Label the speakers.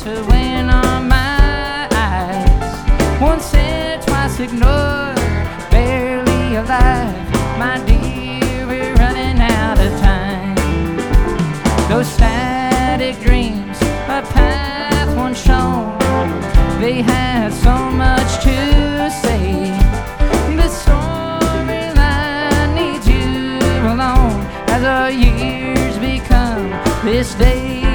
Speaker 1: to win on my eyes. Once said, twice ignored, barely alive. My dear, we're running out of time. Those static dreams, a path once shown, they had so much to say. The storyline needs you alone as our years become this day.